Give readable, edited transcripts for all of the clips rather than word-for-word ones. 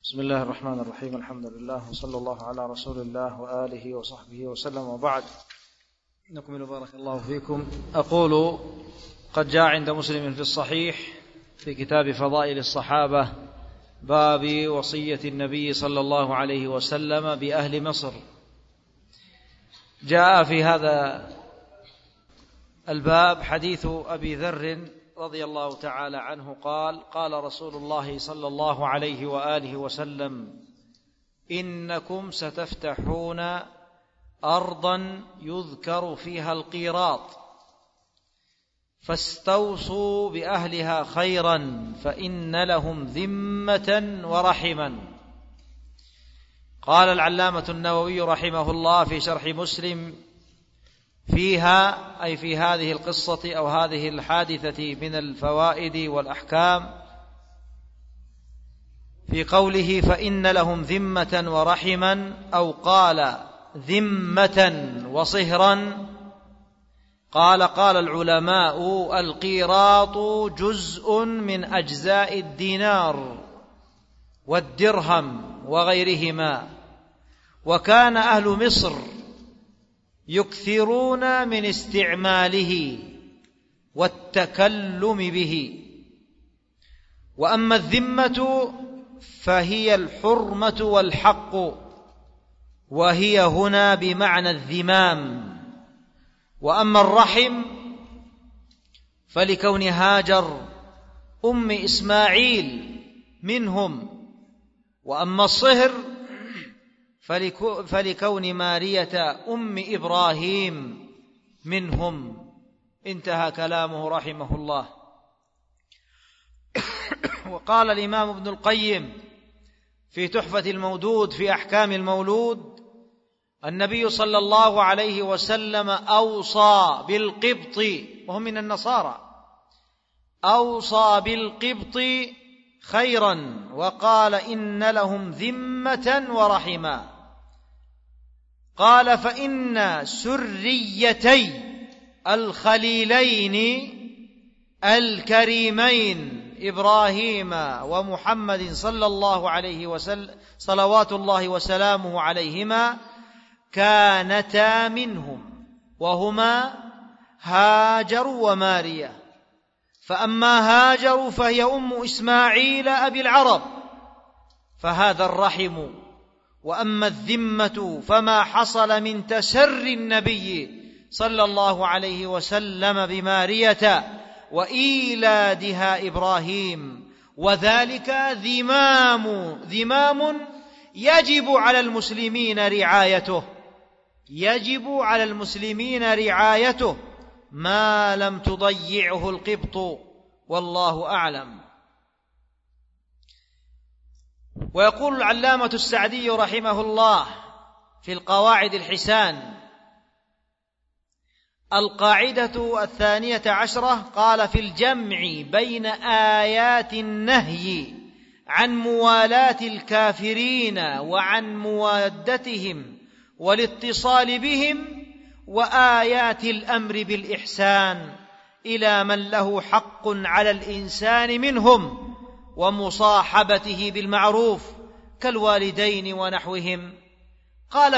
بسم الله الرحمن الرحيم. الحمد لله وصلى الله على رسول الله وآله وصحبه وسلم، وبعد. نكمل بارك الله فيكم. أقول: قد جاء عند مسلم في الصحيح في كتاب فضائل الصحابة باب وصية النبي صلى الله عليه وسلم بأهل مصر. جاء في هذا الباب حديث أبي ذر رضي الله تعالى عنه قال: قال رسول الله صلى الله عليه وآله وسلم: إنكم ستفتحون أرضا يذكر فيها القيراط، فاستوصوا بأهلها خيرا، فإن لهم ذمة ورحما. قال العلامة النووي رحمه الله في شرح مسلم: فيها أي في هذه القصة أو هذه الحادثة من الفوائد والأحكام في قوله فإن لهم ذمة ورحما، أو قال ذمة وصهرا. قال العلماء: القيراط جزء من أجزاء الدينار والدرهم وغيرهما، وكان أهل مصر يكثرون من استعماله والتكلم به. وأما الذمة فهي الحرمة والحق، وهي هنا بمعنى الذمام. وأما الرحم فلكون هاجر أم إسماعيل منهم، وأما الصهر فلكون مارية أم إبراهيم منهم. انتهى كلامه رحمه الله. وقال الإمام ابن القيم في تحفة المودود في أحكام المولود: النبي صلى الله عليه وسلم أوصى بالقبط، وهم من النصارى، أوصى بالقبط خيرا، وقال إن لهم ذمة ورحما. قال: فإن سريتي الخليلين الكريمين إبراهيم ومحمد صلى الله عليه وسلم صلوات الله وسلامه عليهما كانتا منهم، وهما هاجر ومارية. فأما هاجر فهي أم إسماعيل أبي العرب، فهذا الرحم. وأما الذمة فما حصل من تسر النبي صلى الله عليه وسلم بمارية وإيلادها إبراهيم، وذلك ذمام يجب على المسلمين رعايته ما لم تضيعه القبط، والله أعلم. ويقول العلامة السعدي رحمه الله في القواعد الحسان: القاعدة 12 قال: في الجمع بين آيات النهي عن موالاة الكافرين وعن موادتهم والاتصال بهم، وآيات الأمر بالإحسان إلى من له حق على الإنسان منهم، ومصاحبته بالمعروف كالوالدين ونحوهم. قال: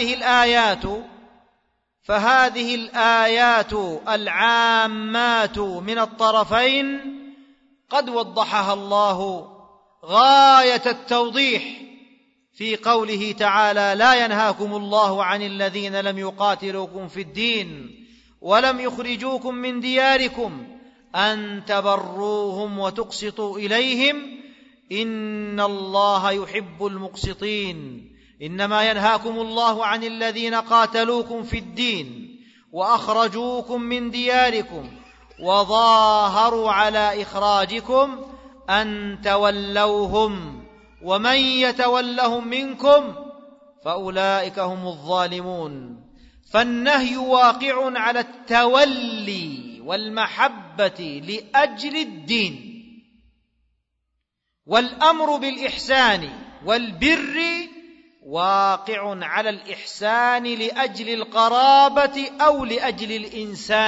فهذه الآيات العامات من الطرفين قد وضحها الله غاية التوضيح في قوله تعالى: لا ينهاكم الله عن الذين لم يقاتلوكم في الدين ولم يخرجوكم من دياركم أن تبروهم وتقسطوا إليهم إن الله يحب المقسطين. إنما ينهاكم الله عن الذين قاتلوكم في الدين وأخرجوكم من دياركم وظاهروا على إخراجكم أن تولوهم، ومن يتولهم منكم فأولئك هم الظالمون. فالنهي واقع على التولي والمحبة لأجل الدين، والأمر بالإحسان والبر واقع على الإحسان لأجل القرابة أو لأجل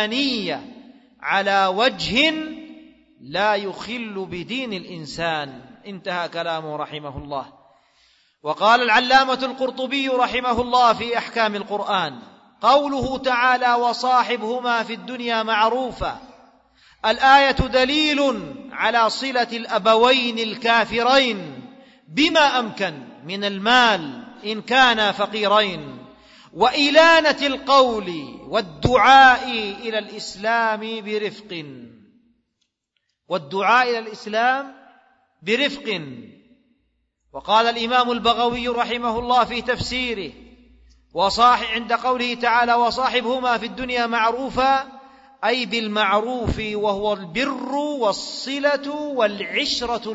الإنسانية على وجه لا يخل بدين الإنسان. انتهى كلامه رحمه الله. وقال العلامة القرطبي رحمه الله في أحكام القرآن: قوله تعالى: وصاحبهما في الدنيا معروفا، الآية دليل على صلة الأبوين الكافرين بما أمكن من المال إن كانا فقيرين، وإلانة القول والدعاء إلى الإسلام برفق، والدعاء إلى الإسلام برفق. وقال الإمام البغوي رحمه الله في تفسيره عند قوله تعالى: وصاحبهما في الدنيا معروفا، أي بالمعروف، وهو البر والصلة والعشرة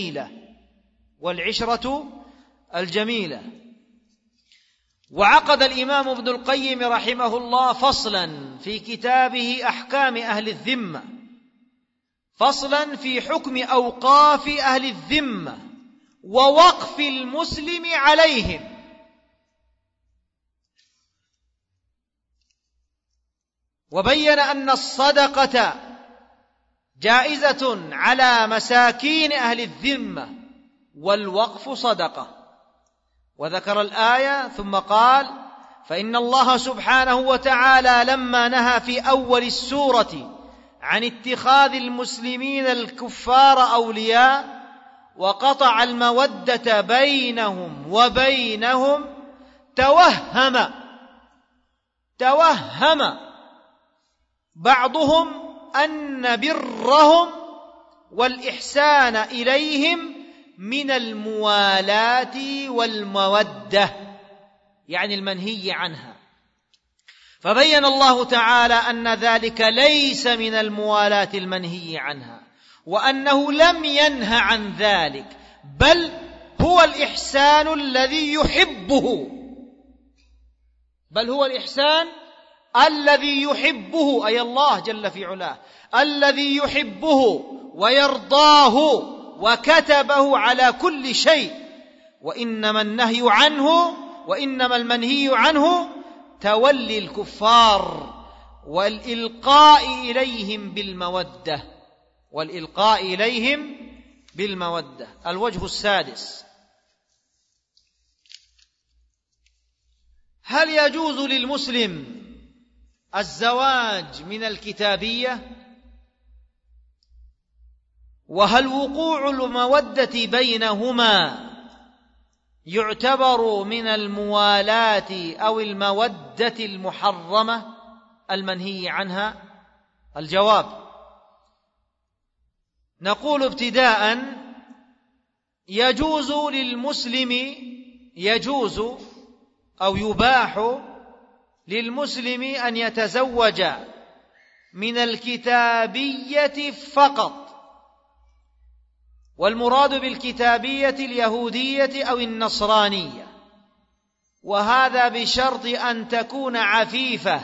الجميلة. وعقد الإمام ابن القيم رحمه الله فصلا في كتابه أحكام أهل الذمة، فصلا في حكم أوقاف أهل الذمة ووقف المسلم عليهم، وبين أن الصدقة جائزة على مساكين أهل الذمة، والوقف صدقة. وذكر الآية ثم قال: فإن الله سبحانه وتعالى لما نهى في أول السورة عن اتخاذ المسلمين الكفار أولياء وقطع المودة بينهم وبينهم، توهم بعضهم أن برهم والإحسان إليهم من الموالاة والمودة، يعني المنهي عنها. فبين الله تعالى أن ذلك ليس من الموالاة المنهي عنها، وأنه لم ينه عن ذلك، بل هو الإحسان الذي يحبه، أي الله جل في علاه، الذي يحبه ويرضاه وكتبه على كل شيء. وإنما المنهي عنه تولي الكفار والإلقاء إليهم بالمودة. الوجه السادس: هل يجوز للمسلم الزواج من الكتابية؟ وهل وقوع المودة بينهما يعتبر من الموالاة أو المودة المحرمة المنهي عنها؟ الجواب: نقول ابتداء: يجوز أو يباح للمسلم أن يتزوج من الكتابية فقط، والمراد بالكتابية اليهودية أو النصرانية، وهذا بشرط أن تكون عفيفة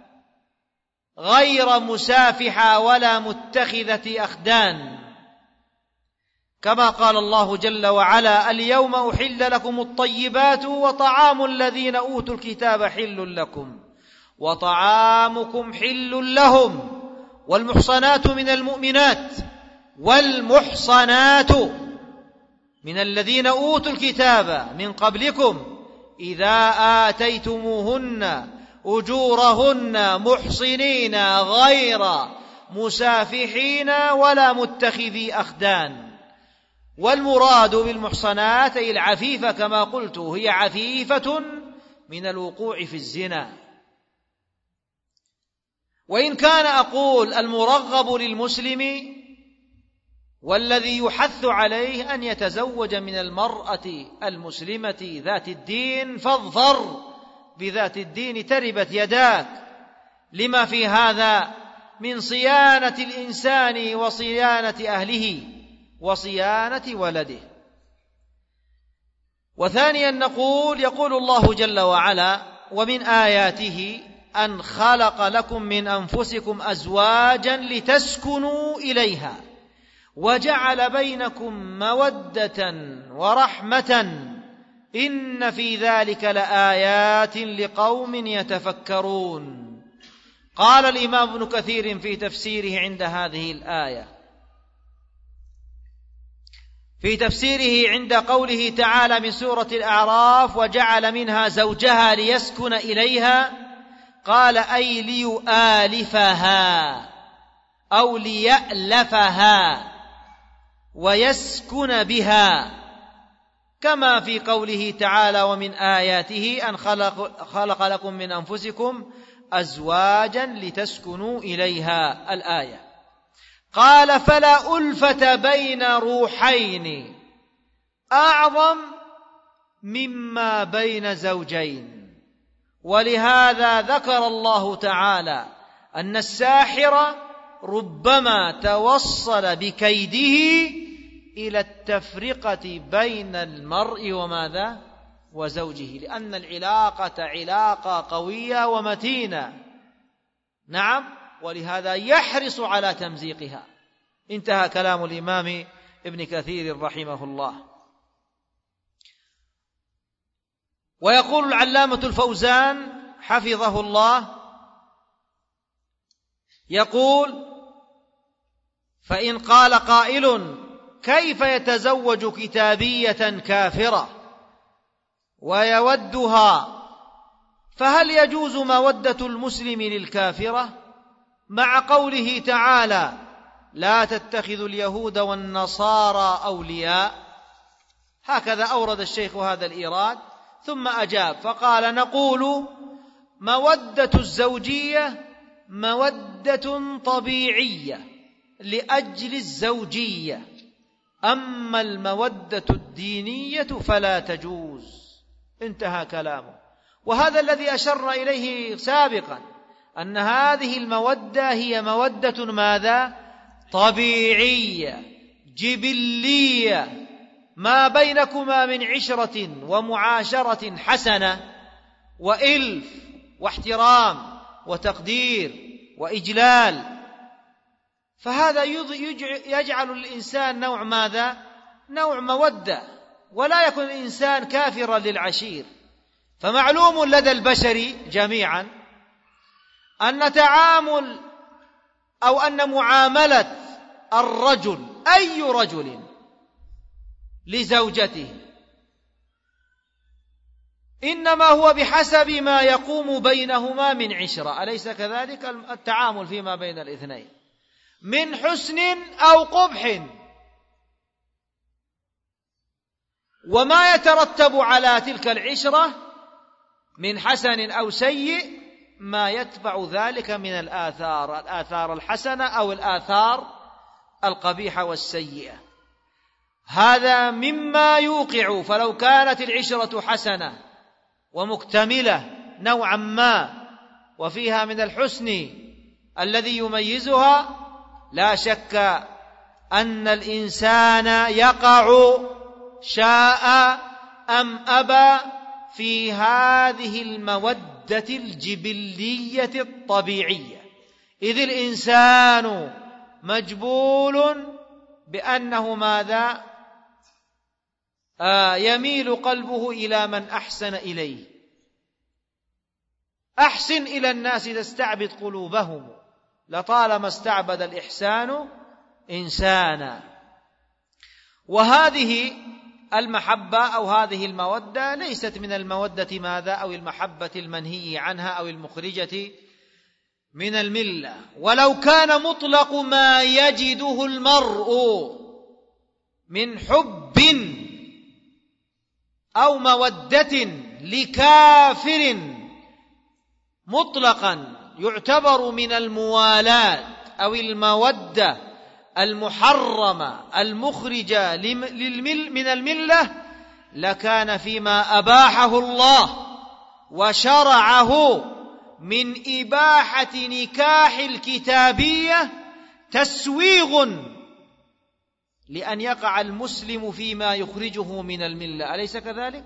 غير مسافحة ولا متخذة أخدان، كما قال الله جل وعلا: اليوم أحل لكم الطيبات وطعام الذين أوتوا الكتاب حل لكم وطعامكم حل لهم، والمحصنات من المؤمنات والمحصنات من الذين أوتوا الكتاب من قبلكم إذا آتيتموهن أجورهن محصنين غير مسافحين ولا متخذي أخدان. والمراد بالمحصنات أي العفيفة، كما قلت هي عفيفة من الوقوع في الزنا. وإن كان أقول المرغب للمسلم والذي يحث عليه أن يتزوج من المرأة المسلمة ذات الدين، فاظفر بذات الدين تربت يداك، لما في هذا من صيانة الإنسان وصيانة أهله وصيانة ولده. وثانيا نقول: يقول الله جل وعلا: ومن آياته أن خلق لكم من أنفسكم أزواجا لتسكنوا إليها وجعل بينكم مودة ورحمة إن في ذلك لآيات لقوم يتفكرون. قال الإمام ابن كثير في تفسيره عند هذه الآية: في تفسيره عند قوله تعالى من سورة الأعراف: وجعل منها زوجها ليسكن إليها، قال أي ليؤالفها أو ليألفها ويسكن بها، كما في قوله تعالى: ومن آياته أن خلق لكم من أنفسكم أزواجا لتسكنوا إليها الآية. قال: فلا ألفة بين روحين أعظم مما بين زوجين. ولهذا ذكر الله تعالى أن الساحر ربما توصل بكيده إلى التفرقة بين المرء وماذا؟ وزوجه، لأن العلاقة علاقة قوية ومتينة. نعم، ولهذا يحرص على تمزيقها. انتهى كلام الإمام ابن كثير رحمه الله. ويقول العلامة الفوزان حفظه الله، يقول: فإن قال قائل: كيف يتزوج كتابية كافرة ويودها، فهل يجوز مودة المسلم للكافرة مع قوله تعالى: لا تتخذوا اليهود والنصارى أولياء؟ هكذا أورد الشيخ هذا الإيراد، ثم أجاب فقال: نقول مودة الزوجية مودة طبيعية لأجل الزوجية، أما المودة الدينية فلا تجوز. انتهى كلامه. وهذا الذي أشرنا إليه سابقا، أن هذه المودة هي مودة ماذا؟ طبيعية جبلية، ما بينكما من عشرة ومعاشرة حسنة وإلف واحترام وتقدير وإجلال، فهذا يجعل الإنسان نوع ماذا؟ نوع مودة، ولا يكون الإنسان كافرا للعشير. فمعلوم لدى البشر جميعا أن تعامل أو أن معاملة الرجل، أي رجل، لزوجته إنما هو بحسب ما يقوم بينهما من عشرة، أليس كذلك؟ التعامل فيما بين الاثنين من حسن أو قبح، وما يترتب على تلك العشرة من حسن أو سيء ما يتبع ذلك من الآثار الحسنة أو الآثار القبيحة والسيئة. هذا مما يوقع. فلو كانت العشرة حسنة ومكتملة نوعا ما وفيها من الحسن الذي يميزها، لا شك أن الإنسان يقع شاء أم أبى في هذه المودة الجبلية الطبيعية، إذ الإنسان مجبول بأنه ماذا؟ يميل قلبه إلى من أحسن إليه. أحسن إلى الناس تستعبد قلوبهم، لطالما استعبد الإحسان إنسانا. وهذه المحبة أو هذه المودة ليست من المودة ماذا؟ أو المحبة المنهي عنها أو المخرجة من الملة. ولو كان مطلق ما يجده المرء من حب أو مودة لكافر مطلقا يعتبر من الموالاة أو المودة المحرمة المخرجة من الملة، لكان فيما أباحه الله وشرعه من إباحة نكاح الكتابية تسويغ لأن يقع المسلم فيما يخرجه من الملة، أليس كذلك؟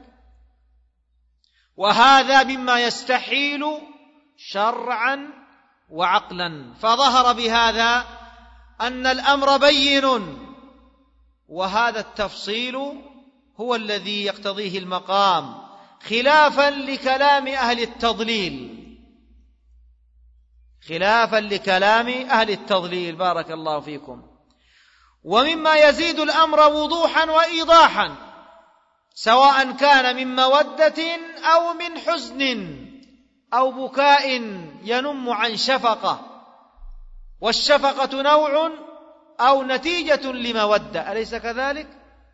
وهذا مما يستحيل شرعا وعقلا. فظهر بهذا أن الأمر بين، وهذا التفصيل هو الذي يقتضيه المقام، خلافا لكلام أهل التضليل، خلافا لكلام أهل التضليل، بارك الله فيكم. ومما يزيد الأمر وضوحا وإيضاحا، سواء كان من مودة أو من حزن أو بكاء ينم عن شفقة، والشفقة نوع أو نتيجة لمودة، أليس كذلك؟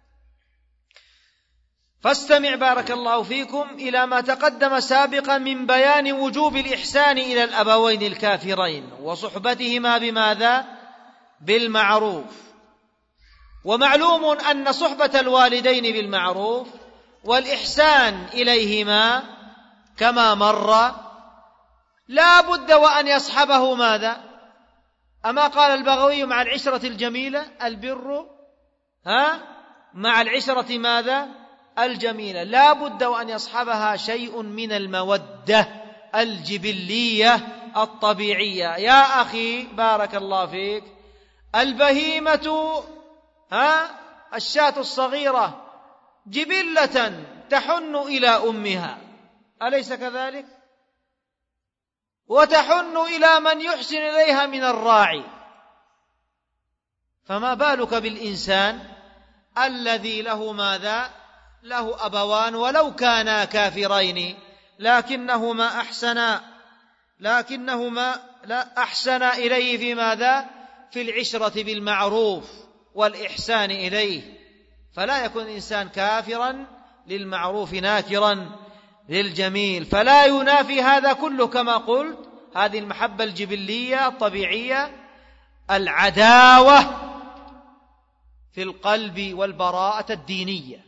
فاستمع بارك الله فيكم إلى ما تقدم سابقا من بيان وجوب الإحسان إلى الأبوين الكافرين وصحبتهما بماذا؟ بالمعروف. ومعلوم أن صحبة الوالدين بالمعروف والإحسان إليهما كما مر لا بد وأن يصحبه ماذا؟ أما قال البغوي مع العشرة الجميلة البر مع العشرة ماذا؟ الجميلة، لا بد وأن يصحبها شيء من المودة الجبلية الطبيعية. يا أخي بارك الله فيك، البهيمة الشاة الصغيرة جبلة تحن إلى أمها، أليس كذلك؟ وتحن إلى من يحسن إليها من الراعي، فما بالك بالإنسان الذي له ماذا؟ له أبوان ولو كانا كافرين لكنهما أحسن إليه في ماذا؟ في العشرة بالمعروف والإحسان إليه، فلا يكون الإنسان كافرا للمعروف ناكرا للجميل، فلا ينافي هذا كله كما قلت هذه المحبة الجبلية الطبيعية العداوة في القلب والبراءة الدينية.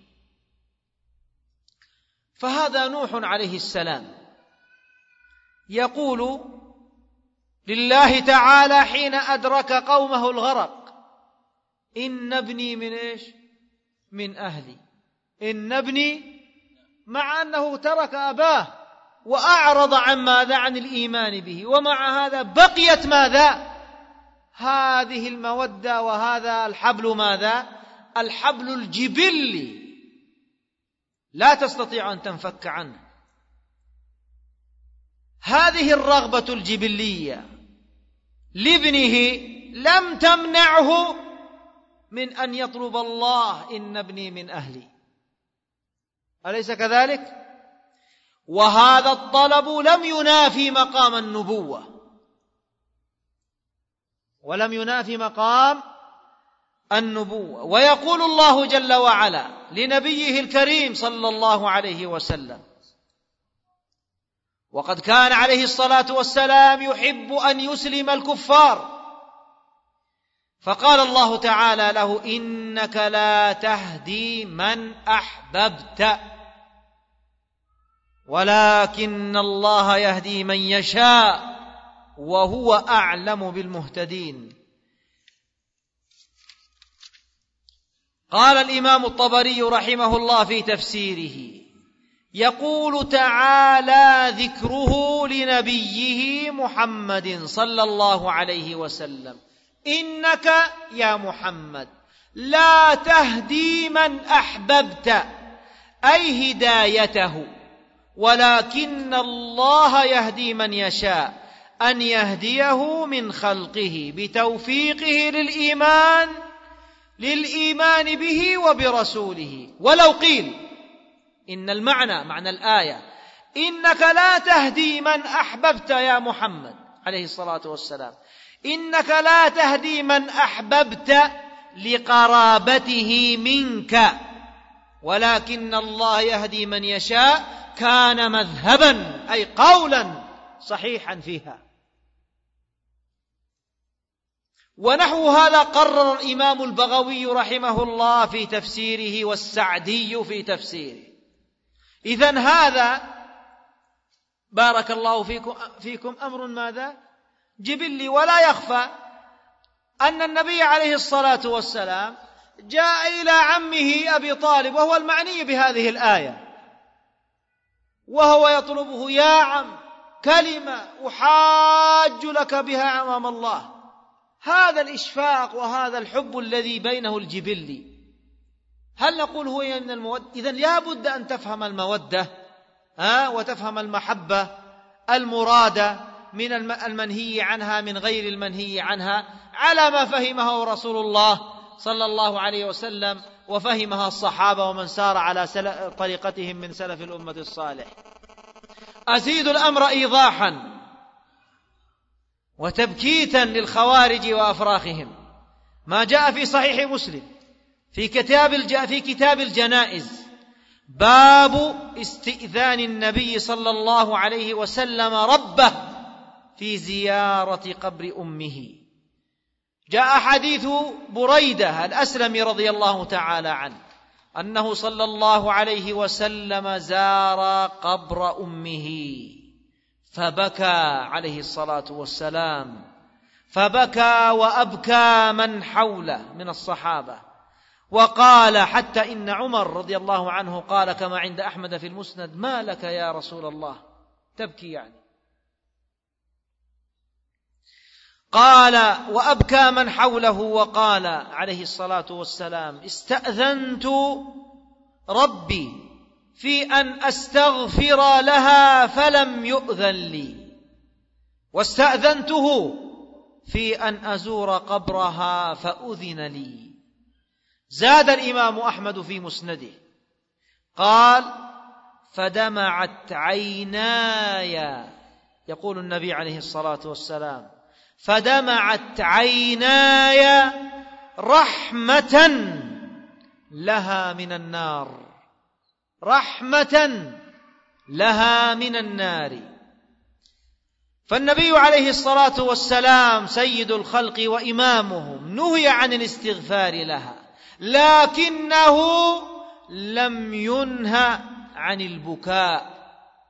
فهذا نوح عليه السلام يقول لله تعالى حين أدرك قومه الغرق: إن ابني من إيش؟ من أهلي. إن ابني، مع أنه ترك أباه وأعرض عن ماذا؟ عن الإيمان به، ومع هذا بقيت ماذا؟ هذه المودة وهذا الحبل ماذا؟ الحبل الجبلي لا تستطيع أن تنفك عنه. هذه الرغبة الجبلية لابنه لم تمنعه من أن يطلب الله: إن ابني من أهلي، أليس كذلك؟ وهذا الطلب لم ينافي مقام النبوة ولم ينافي مقام النبوة. ويقول الله جل وعلا لنبيه الكريم صلى الله عليه وسلم: وقد كان عليه الصلاة والسلام يحب أن يسلم الكفار، فقال الله تعالى له: إنك لا تهدي من أحببت ولكن الله يهدي من يشاء وهو أعلم بالمهتدين. قال الإمام الطبري رحمه الله في تفسيره: يقول تعالى ذكره لنبيه محمد صلى الله عليه وسلم: إنك يا محمد لا تهدي من أحببت، أي هدايته، ولكن الله يهدي من يشاء، أن يهديه من خلقه بتوفيقه للإيمان به وبرسوله. ولو قيل إن المعنى معنى الآية إنك لا تهدي من أحببت يا محمد عليه الصلاة والسلام، إنك لا تهدي من أحببت لقرابته منك، ولكن الله يهدي من يشاء، كان مذهبا أي قولا صحيحا فيها. ونحو هذا قرر الإمام البغوي رحمه الله في تفسيره والسعدي في تفسيره. إذن هذا بارك الله فيكم أمر ماذا؟ جبلي. ولا يخفى أن النبي عليه الصلاة والسلام جاء إلى عمه أبي طالب وهو المعني بهذه الآية، وهو يطلبه: يا عم، كلمة أحاج لك بها أمام الله. هذا الإشفاق وهذا الحب الذي بينه الجبلي، هل نقول هو من المودة؟ إذن لا بد أن تفهم المودة وتفهم المحبة المرادة من المنهي عنها من غير المنهي عنها على ما فهمه رسول الله صلى الله عليه وسلم وفهمها الصحابة ومن سار على طريقتهم من سلف الأمة الصالح. أزيد الأمر إيضاحا وتبكيتا للخوارج وأفراخهم ما جاء في صحيح مسلم في كتاب الجنائز باب استئذان النبي صلى الله عليه وسلم ربه في زيارة قبر أمه. جاء حديث بريدة الأسلمي رضي الله تعالى عنه أنه صلى الله عليه وسلم زار قبر أمه فبكى عليه الصلاة والسلام، فبكى وأبكى من حوله من الصحابة، وقال حتى إن عمر رضي الله عنه قال كما عند أحمد في المسند: ما لك يا رسول الله تبكي؟ يعني قال وأبكى من حوله، وقال عليه الصلاة والسلام: استأذنت ربي في أن أستغفر لها فلم يؤذن لي، واستأذنته في أن أزور قبرها فأذن لي. زاد الإمام أحمد في مسنده قال: فدمعت عيناي، يقول النبي عليه الصلاة والسلام: فدمعت عيناي رحمة لها من النار، رحمة لها من النار. فالنبي عليه الصلاة والسلام سيد الخلق وإمامهم نهي عن الاستغفار لها، لكنه لم ينهى عن البكاء،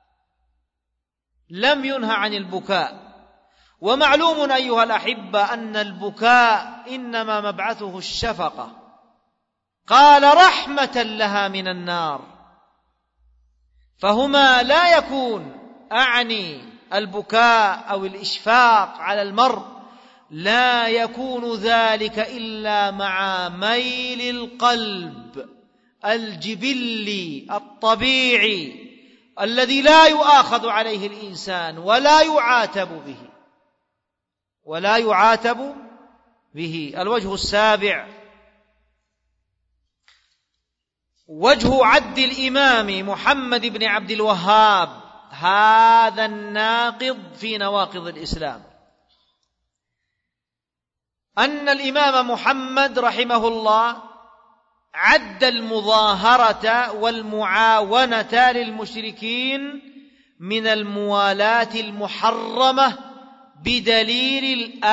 لم ينهى عن البكاء. ومعلوم أيها الأحبة أن البكاء إنما مبعثه الشفقة، قال: رحمة لها من النار، فهما لا يكون أعني البكاء أو الإشفاق على المرء، لا يكون ذلك إلا مع ميل القلب الجبلي الطبيعي الذي لا يؤاخذ عليه الإنسان ولا يعاتب به، ولا يعاتب به. الوجه السابع: وجه عد الإمام محمد بن عبد الوهاب هذا الناقض في نواقض الإسلام، أن الإمام محمد رحمه الله عد المظاهرة والمعاونة للمشركين من الموالاة المحرمة بدليل